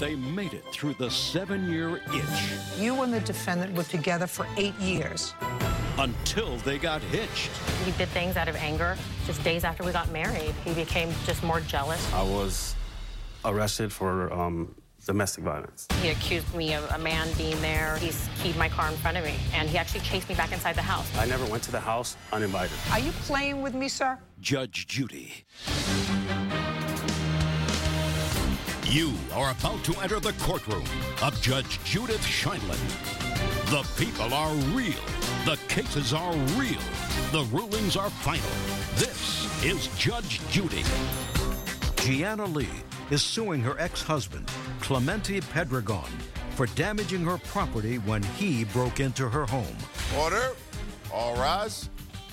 they made it through the 7-year itch. You and the defendant were together for 8 years. Until they got hitched. He did things out of anger. Just days after we got married, he became just more jealous. I was arrested for domestic violence. He accused me of a man being there. He keyed my car in front of me, and he actually chased me back inside the house. I never went to the house uninvited. Are you playing with me, sir? Judge Judy. You are about to enter the courtroom of Judge Judith Sheindlin. The people are real. The cases are real. The rulings are final. This is Judge Judy. Gianna Lee is suing her ex-husband, Clemente Pedregon, for damaging her property when he broke into her home. Order. All rise.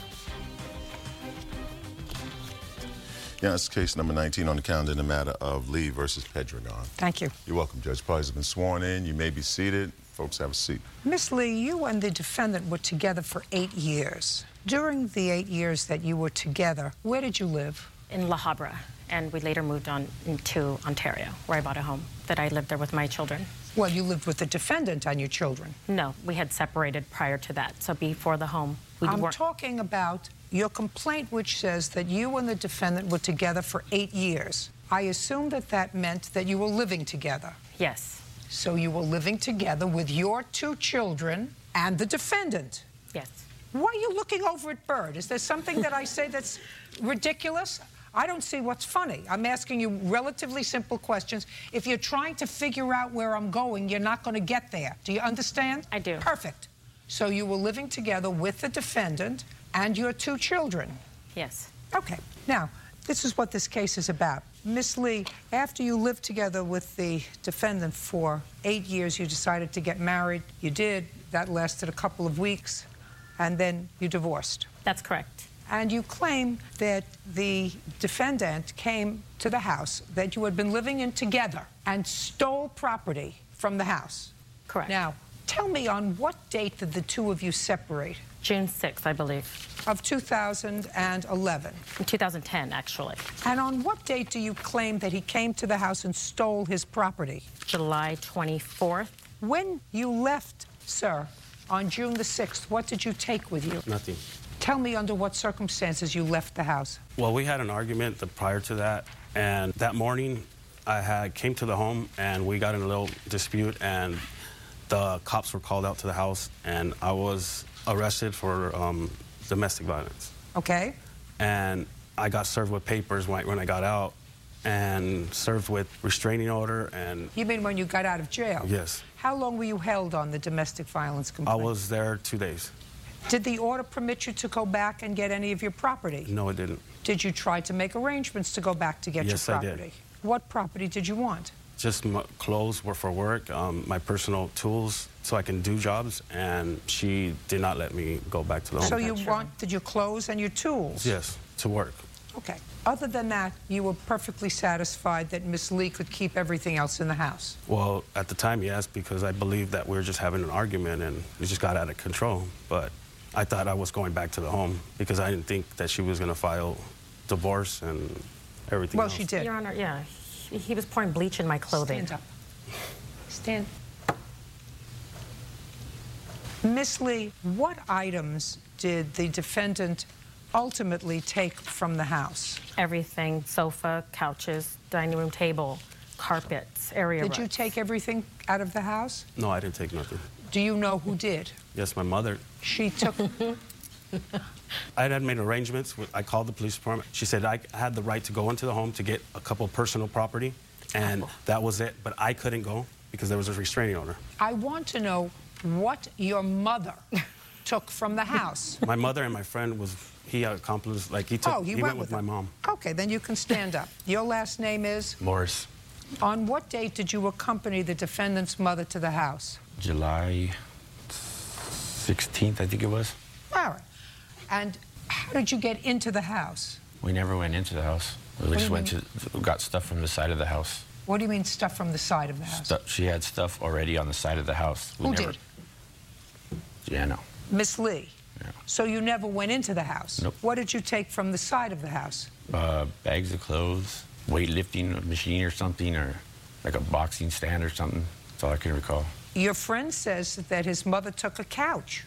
Yeah, it's case number 19 on the calendar in the matter of Lee versus Pedregon. Thank you. You're welcome, Judge. Parties have been sworn in. You may be seated. Folks, have a seat. Miss Lee, you and the defendant were together for 8 years. During the 8 years that you were together, where did you live? In La Habra, and we later moved on to Ontario, where I bought a home that I lived there with my children. Well, you lived with the defendant and your children. No, we had separated prior to that, so before the home, we I'm weren't. talking about your complaint, which says that you and the defendant were together for 8 years. I assume that that meant that you were living together. Yes. So you were living together with your 2 children and the defendant. Yes. Why are you looking over at Bird? Is there something that I say that's ridiculous? I don't see what's funny. I'm asking you relatively simple questions. If you're trying to figure out where I'm going, you're not going to get there. Do you understand? I do. Perfect. So you were living together with the defendant and your 2 children. Yes. Okay. Now, this is what this case is about. Miss Lee, after you lived together with the defendant for 8 years, you decided to get married. You did. That lasted a couple of weeks, and then you divorced. That's correct. And you claim that the defendant came to the house that you had been living in together and stole property from the house. Correct. Now, tell me, on what date did the 2 of you separate? June 6th, I believe. Of 2011. In 2010, actually. And on what date do you claim that he came to the house and stole his property? July 24th. When you left, sir, on June the 6th, what did you take with you? Nothing. Tell me under what circumstances you left the house. Well, we had an argument prior to that, and that morning I came to the home and we got in a little dispute, and the cops were called out to the house, and I was arrested for domestic violence. Okay. And I got served with papers when I got out, and served with restraining order. And You mean when you got out of jail? Yes. How long were you held on the domestic violence I complaint? was there 2 days. Did the order permit you to go back and get any of your property? No, it didn't. Did you try to make arrangements to go back to get Yes, your I did. property? What property did you want? Just my clothes were for work, my personal tools so I can do jobs, and she did not let me go back to the home. So you wanted your clothes and your tools? Yes, to work. Okay. Other than that, you were perfectly satisfied that Miss Lee could keep everything else in the house? Well, at the time, yes, because I believed that we were just having an argument and it just got out of control. But I thought I was going back to the home because I didn't think that she was going to file divorce and everything Well, else. she did. Your Honor, yeah. He was pouring bleach in my clothing. Stand up. Stand. Miss Lee, what items did the defendant ultimately take from the house? Everything: sofa, couches, dining room table, carpets, area Did you rugs. take everything out of the house? No, I didn't take nothing. Do you know who did? Yes, my mother. She took... I had made arrangements. I called the police department. She said I had the right to go into the home to get a couple of personal property, and that was it. But I couldn't go because there was a restraining order. I want to know what your mother took from the house. My mother and my friend he had accomplices, like he went with my mom. Okay, then you can stand up. Your last name is? Morris. On what date did you accompany the defendant's mother to the house? July 16th, I think it was. All right. And how did you get into the house? We never went into the house. We just got stuff from the side of the house. What do you mean stuff from the side of the house? She had stuff already on the side of the house. Who did? Yeah, no. Miss Lee. Yeah. So you never went into the house? Nope. What did you take from the side of the house? Bags of clothes, weightlifting machine or something, or like a boxing stand or something. That's all I can recall. Your friend says that his mother took a couch.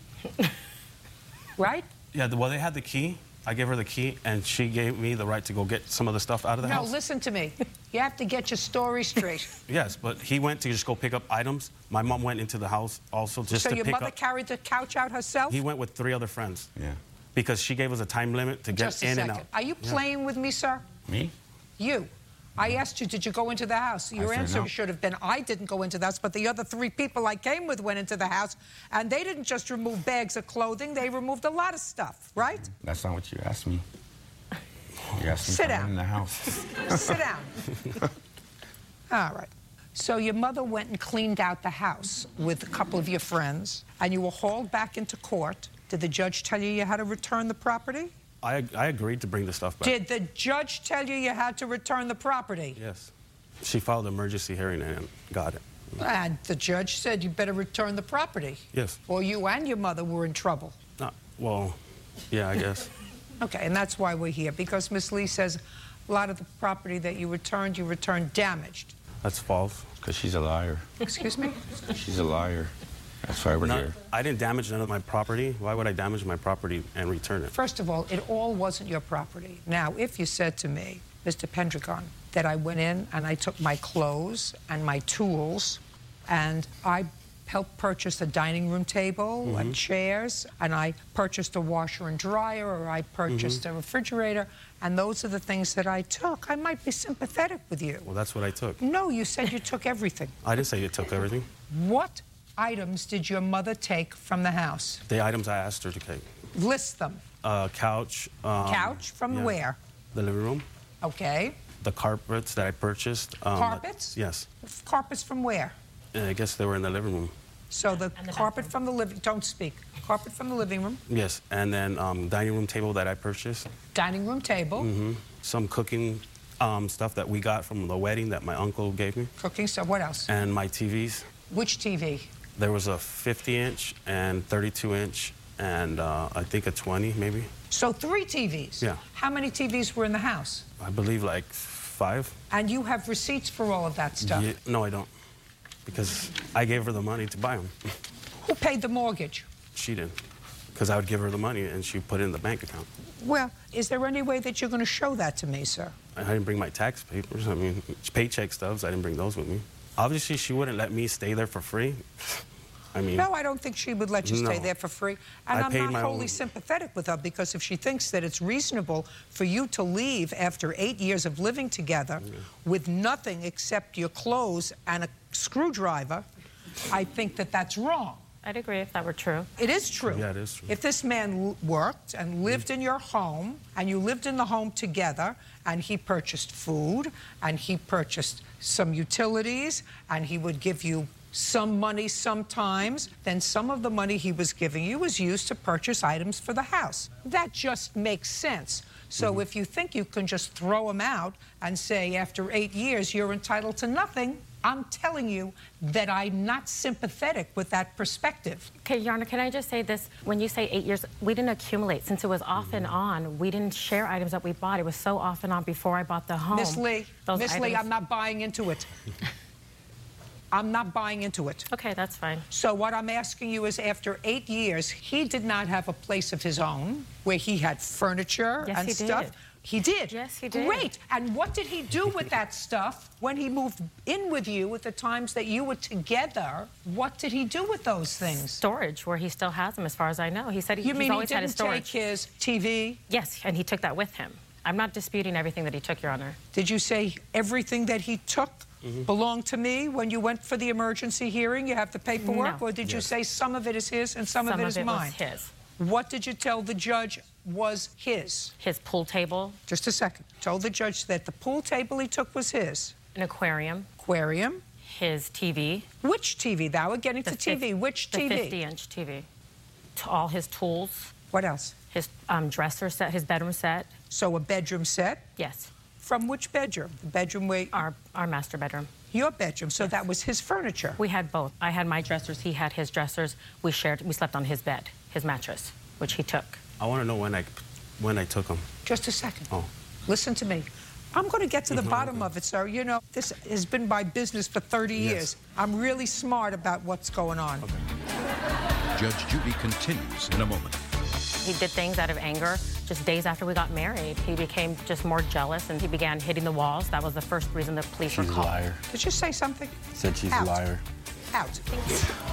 Right? Yeah, well, they had the key. I gave her the key, and she gave me the right to go get some of the stuff out of the house. No, listen to me. You have to get your story straight. Yes, but he went to just go pick up items. My mom went into the house also just So to your pick mother up. carried the couch out herself? He went with 3 other friends. Yeah. Because she gave us a time limit to get Just a in second. and out. Are you playing with me, sir? Me? You. I asked you, did you go into the house? Your said answer no. should have been, I didn't go into the house, but the other 3 people I came with went into the house, and they didn't just remove bags of clothing, they removed a lot of stuff, right? That's not what you asked me. You asked me Sit if I went down. in the house. Sit down. All right. So your mother went and cleaned out the house with a couple of your friends, and you were hauled back into court. Did the judge tell you had to return the property? I agreed to bring the stuff back. Did the judge tell you had to return the property? Yes. She filed an emergency hearing and got it. And the judge said you better return the property. Yes. Or you and your mother were in trouble. Well, yeah, I guess. Okay, and that's why we're here, because Miss Lee says a lot of the property that you returned damaged. That's false. Because she's a liar. Excuse me? She's a liar. That's why we're here. I didn't damage none of my property. Why would I damage my property and return it? First of all, it all wasn't your property. Now, if you said to me, Mr. Pendragon, that I went in and I took my clothes and my tools and I helped purchase a dining room table and chairs, and I purchased a washer and dryer, or I purchased a refrigerator, and those are the things that I took, I might be sympathetic with you. Well, that's what I took. No, you said you took everything. I didn't say you took everything. What items did your mother take from the house? The items I asked her to take. List them. Couch. Couch from yeah. where? The living room. Okay. The carpets that I purchased. Carpets? Yes. Carpets from where? I guess they were in the living room. So the carpet from the living, don't speak. Carpet from the living room. Yes, and then dining room table that I purchased. Dining room table. Some cooking stuff that we got from the wedding that my uncle gave me. Cooking stuff. What else? And my TVs. Which TV? There was a 50-inch and 32-inch and I think a 20 maybe. So 3 TVs? Yeah. How many TVs were in the house? I believe like 5. And you have receipts for all of that stuff? Yeah, no, I don't. Because I gave her the money to buy them. Who paid the mortgage? She didn't. Because I would give her the money and she put it in the bank account. Well, is there any way that you're going to show that to me, sir? I didn't bring my tax papers. I mean, paycheck stubs, I didn't bring those with me. Obviously, she wouldn't let me stay there for free. I mean... No, I don't think she would let you stay No. there for free. And I paid I'm not my wholly own. sympathetic with her, because if she thinks that it's reasonable for you to leave after 8 years of living together with nothing except your clothes and a screwdriver, I think that that's wrong. I'd agree if that were true. It is true. Yeah, it is true. If this man worked and lived in your home, and you lived in the home together, and he purchased food, and he purchased some utilities, and he would give you some money sometimes, then some of the money he was giving you was used to purchase items for the house. That just makes sense. So if you think you can just throw him out and say after 8 years you're entitled to nothing, I'm telling you that I'm not sympathetic with that perspective. Okay, Your Honor, can I just say this? When you say 8 years, we didn't accumulate. Since it was off and on, we didn't share items that we bought. It was so off and on before I bought the home. Miss Lee, I'm not buying into it. I'm not buying into it. Okay, that's fine. So what I'm asking you is, after 8 years, he did not have a place of his own where he had furniture Yes, and he stuff. did. He did? Yes, he did. Great. And what did he do with that stuff when he moved in with you at the times that you were together? What did he do with those things? Storage, where he still has them, as far as I know. He said You he's mean he always had his didn't take storage. his TV? Yes, and he took that with him. I'm not disputing everything that he took, Your Honor. Did you say everything that he took belonged to me when you went for the emergency hearing? You have the paperwork? No. Or did you say some of it is his and some of it is mine? was his. What did you tell the judge was his? His pool table, Just a second. Told the judge that the pool table he took was his. an aquarium, Aquarium. his TV. Which TV? Now we're getting to the TV. Which the TV? 50-inch TV. All his tools, What else? his dresser set, his bedroom set. So a bedroom set. Yes, From which bedroom? The bedroom where... our master bedroom. Your bedroom. So that was his furniture. We had both. I had my dressers, he had his dressers. We slept on his bed, his mattress, which he took. I want to know when I took them. Just a second. Oh. Listen to me. I'm going to get to the bottom of it, sir. You know, this has been my business for 30 years. I'm really smart about what's going on. Okay. Judge Judy continues in a moment. He did things out of anger. Just days after we got married, he became just more jealous and he began hitting the walls. That was the first reason the police were called. She's a liar. Did you say something? Said she's Out. a liar. Out. Thank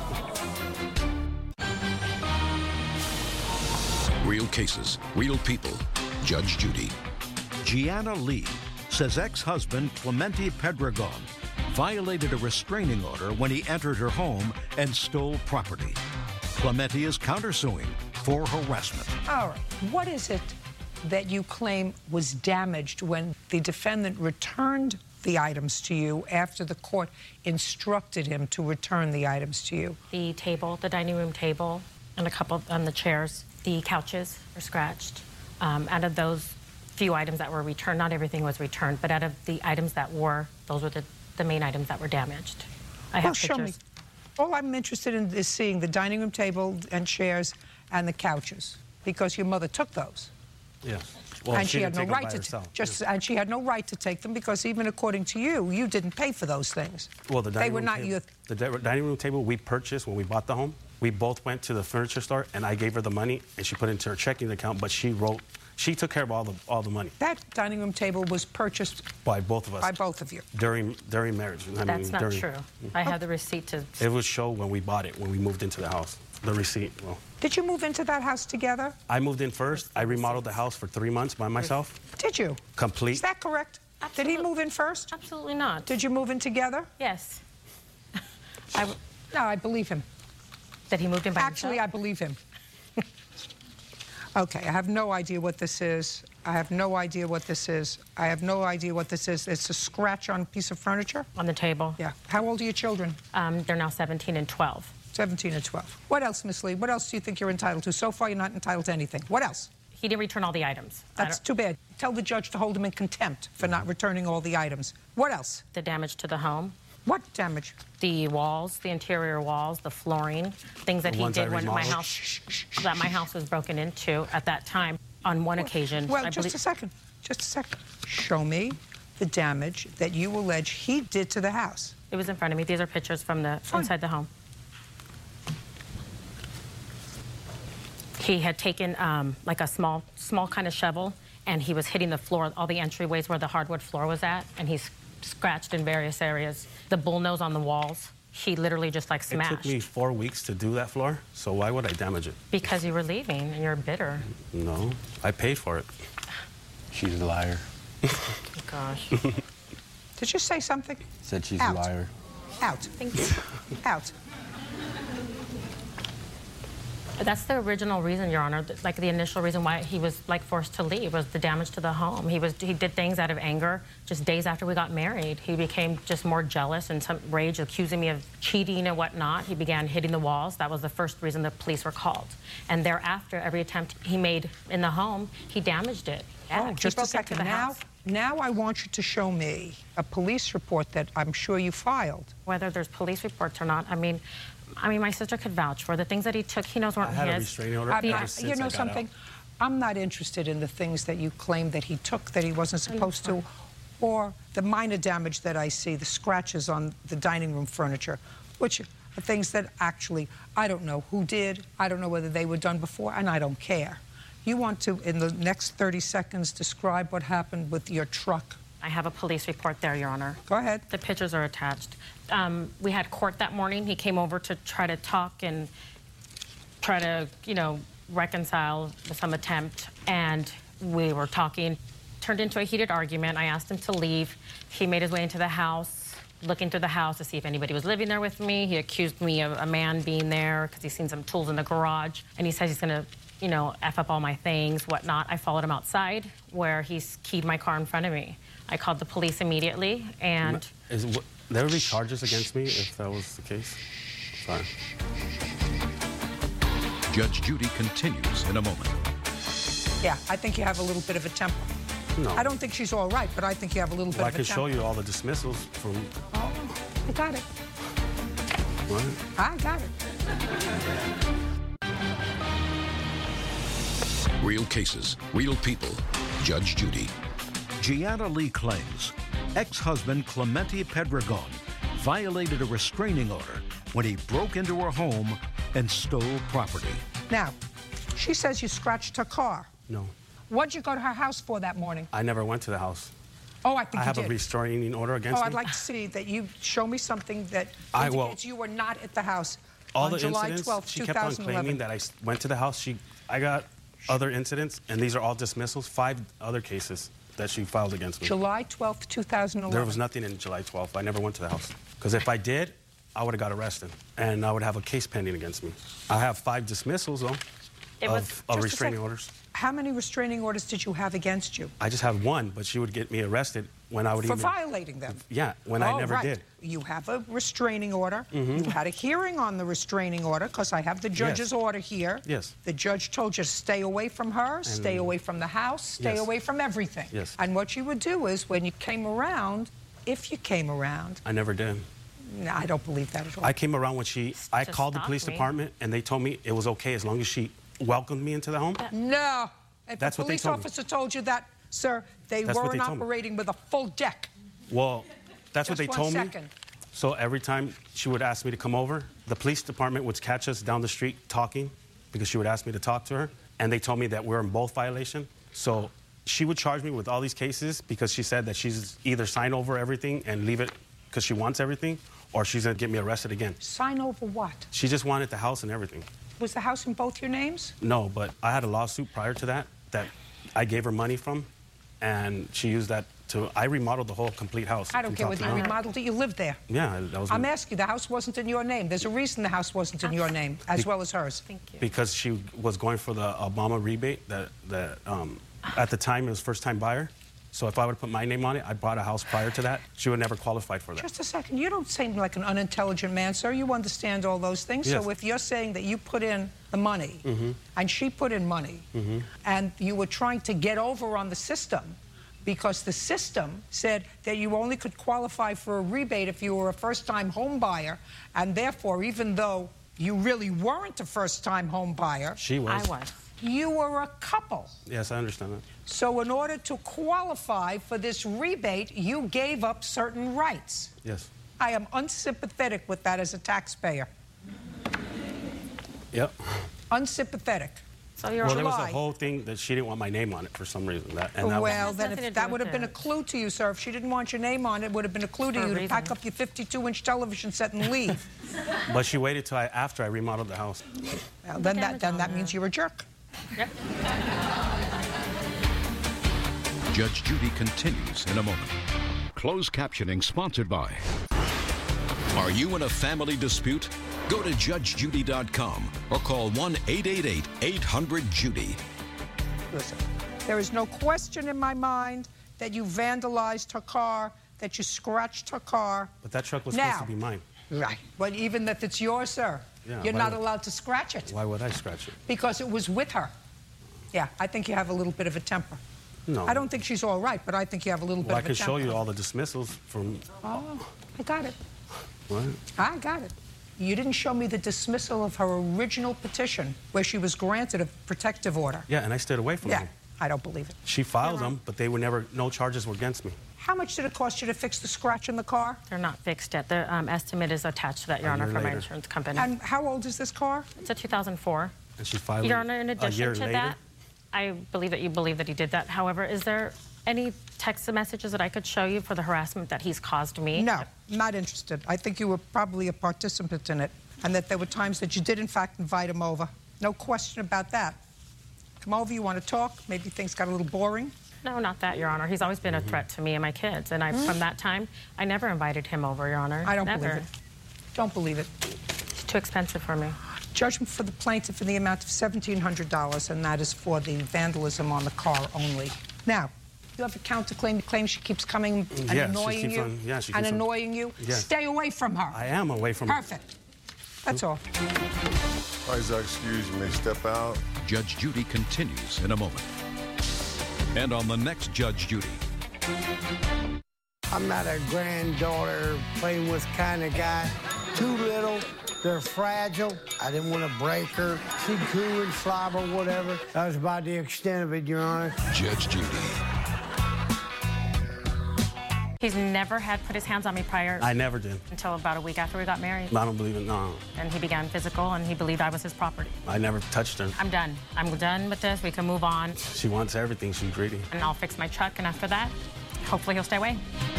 you. Real cases, real people. Judge Judy. Gianna Lee says ex-husband Clemente Pedregon violated a restraining order when he entered her home and stole property. Clemente is countersuing for harassment. All right. What is it that you claim was damaged when the defendant returned the items to you after the court instructed him to return the items to you? The table, the dining room table, and a couple on the chairs. The couches were scratched. Out of those few items that were returned, not everything was returned, but out of the items that were, those were the main items that were damaged. I have Show me. pictures. All I'm interested in is seeing the dining room table and chairs and the couches, because your mother took those. Yes. Well, And she had no didn't take them right by to herself. and she had no right to take them, because even according to you, you didn't pay for those things. Well, the dining They were room not table, your. the dining room table we purchased when we bought the home. We both went to the furniture store, and I gave her the money, and she put it into her checking account. But she took care of all the money. That dining room table was purchased By both of us. by both of you. During marriage. That's not true. I have the receipt to... It was show when we bought it, when we moved into the house. The receipt. Well, Did you move into that house together? I moved in first. I remodeled the house for 3 months by myself. Did you? Complete. Is that correct? Absolutely. Did he move in first? Absolutely not. Did you move in together? Yes. No, I believe him. That he moved in by Actually, I himself? believe him. Okay, I have no idea what this is. I have no idea what this is. I have no idea what this is. It's a scratch on a piece of furniture? On the table. Yeah. How old are your children? They're now 17 and 12. 17 and 12. What else, Miss Lee? What else do you think you're entitled to? So far, you're not entitled to anything. What else? He didn't return all the items. That's too bad. Tell the judge to hold him in contempt for not returning all the items. What else? The damage to the home. What damage? The walls, the interior walls, the flooring, things that The he ones I did when remodeled. my house was broken into at that time. On one occasion, Well, I just believe, a second. Just a second. Show me the damage that you allege he did to the house. it was in front of me. These are pictures from the inside the home. He had taken like a small kind of shovel, and he was hitting the floor, all the entryways where the hardwood floor was at, and he's scratched in various areas. The bullnose on the walls, he literally just like smashed. It took me 4 weeks to do that floor, so why would I damage it? Because you were leaving and you're bitter. No, I paid for it. She's a liar. Oh, gosh. Did you say something? Said she's Out. a liar. Out. Thank you. Out. That's the original reason, Your Honor, like the initial reason why he was like forced to leave was the damage to the home. He did things out of anger. Just days after we got married, he became just more jealous and some rage, accusing me of cheating and whatnot. He began hitting the walls. That was the first reason the police were called. And thereafter, every attempt he made in the home, he damaged it. Oh, He just a broke into second. the Now, house. now I want you to show me a police report that I'm sure you filed. Whether there's police reports or not, I mean, my sister could vouch for the things that he took. He knows weren't I had a his. restraining order I'm ever not- since you I know got something? out. I'm not interested in the things that you claim that he took that he wasn't supposed to, or the minor damage that I see, the scratches on the dining room furniture, which are things that actually I don't know who did, I don't know whether they were done before, and I don't care. You want to, in the next 30 seconds, describe what happened with your truck. I have a police report there, Your Honor. Go ahead. The pictures are attached. We had court that morning. He came over to try to talk and try to, reconcile some attempt. And we were talking. Turned into a heated argument. I asked him to leave. He made his way into the house, looking through the house to see if anybody was living there with me. He accused me of a man being there because he's seen some tools in the garage. And he says he's going to, F up all my things, whatnot. I followed him outside where he's keyed my car in front of me. I called the police immediately, and... There would be charges against me if that was the case? Sorry. Judge Judy continues in a moment. Yeah, I think you have a little bit of a temper. No. I don't think she's all right, but I think you have a little bit Well, I of a can temper. show you all the dismissals from... Oh, I got it. What? I got it. Real cases, real people. Judge Judy. Gianna Lee claims ex-husband Clemente Pedregon violated a restraining order when he broke into her home and stole property. Now, she says you scratched her car. No. What'd you go to her house for that morning? I never went to the house. Oh, I think I you have did. a restraining order against Oh, me. I'd like to see that you show me something that I will. indicates you were not at the house All on the July incidents, 12th, she kept on 2011. claiming that I went to the house. I got other incidents, and these are all dismissals, 5 other cases that she filed against me. July 12th, 2011. There was nothing in July 12th. I never went to the house. Because if I did, I would have got arrested, and I would have a case pending against me. I have 5 dismissals, though, of Just a restraining second. orders. How many restraining orders did you have against you? I just had 1, but she would get me arrested when I would For even... violating them? Yeah, when I never right. did. You have a restraining order. You had a hearing on the restraining order, because I have the judge's order here. Yes. The judge told you to stay away from her, stay away from the house, stay Yes. away from everything. Yes. And what you would do is, when you came around, if you came around, I never did. no, I don't believe that at all. I came around when I Just called the stop police me. department, and they told me it was okay as long as she welcomed me into the home. No. If That's a what they police told me. officer told you that, sir, they That's what weren't they told me. operating with a full deck. Well, that's what they Just told 1 me. second. So every time she would ask me to come over, the police department would catch us down the street talking because she would ask me to talk to her. And they told me that we're in both violation. So she would charge me with all these cases because she said that she's either sign over everything and leave it because she wants everything, or she's going to get me arrested again. Sign over what? She just wanted the house and everything. Was the house in both your names? No, but I had a lawsuit prior to that I gave her money from, and she used that I remodeled the whole complete house. I don't from care top whether to you bottom. remodeled it, you lived there. Yeah, that was... I'm asking you, the house wasn't in your name. There's a reason the house wasn't in your name, as well as hers. Thank you. Because she was going for the Obama rebate that at the time it was first-time buyer. So if I would put my name on it, I bought a house prior to that. She would never qualified for that. Just a second. You don't seem like an unintelligent man, sir. You understand all those things. Yes. So if you're saying that you put in the money, and she put in money, and you were trying to get over on the system, because the system said that you only could qualify for a rebate if you were a first-time home buyer, and therefore, even though you really weren't a first-time home buyer, She was. I was. you were a couple. Yes, I understand that. So in order to qualify for this rebate, you gave up certain rights. Yes. I am unsympathetic with that as a taxpayer. Yep. Unsympathetic. So you're Well, there was a July. whole thing that she didn't want my name on it for some reason. That Well, has then nothing to if do that with would have been a it. clue to you, sir. If she didn't want your name on it, it would have been a clue to For a you to pack reason. up your 52-inch television set and leave. But she waited till after I remodeled the house. Well, then damage that on means that. you're a jerk. Yep. Judge Judy continues in a moment. Closed captioning sponsored by. Are you in a family dispute? Go to judgejudy.com or call 1-888-800-JUDY. Listen, there is no question in my mind that you vandalized her car, that you scratched her car. But that truck was Now- supposed to be mine. Right. But even if it's yours, sir, Yeah, you're why not would- allowed to scratch it Why would I scratch it? because it was with her. Yeah, I think you have a little bit of a temper. No. I don't think she's all right, but I think you have a little bit Well, I of a can temper. show you all the dismissals from... Oh, I got it. What? I got it. You didn't show me the dismissal of her original petition where she was granted a protective order. Yeah, and I stayed away from Yeah, them. I don't believe it. She filed them, but they were never... No charges were against me. How much did it cost you to fix the scratch in the car? They're not fixed yet. The estimate is attached to that, Your A Honor, year from my later. insurance company. And how old is this car? It's a 2004. And she filed Your it Honor, in a addition year to later. that, I believe that you believe that he did that. However, is there any text messages that I could show you for the harassment that he's caused me? No, not interested. I think you were probably a participant in it, and that there were times that you did, in fact, invite him over. No question about that. Come over, you want to talk? Maybe things got a little boring. No, not that, Your Honor. He's always been a threat to me and my kids. And from that time, I never invited him over, Your Honor. I don't never. believe it. Don't believe it. It's too expensive for me. Judgment for the plaintiff in the amount of $1,700, and that is for the vandalism on the car only. Now, you have a counterclaim. You claim she keeps coming and Yeah, she annoying keeps you. on- yeah, she and keeps on- annoying you. Yeah. Stay away from her. I am away from... Perfect. That's all. All right, sir, excuse me. Step out. Judge Judy continues in a moment. And on the next Judge Judy. I'm not a granddaughter playing with kind of guy. Too little. They're fragile. I didn't want to break her. She'd coo and slobber, whatever. That was about the extent of it, Your Honor. Judge Judy. He's never had put his hands on me prior. I never did. Until about a week after we got married. I don't believe it, no. And he began physical, and he believed I was his property. I never touched her. I'm done. I'm done with this. We can move on. She wants everything. She's greedy. And I'll fix my truck, and after that, hopefully he'll stay away.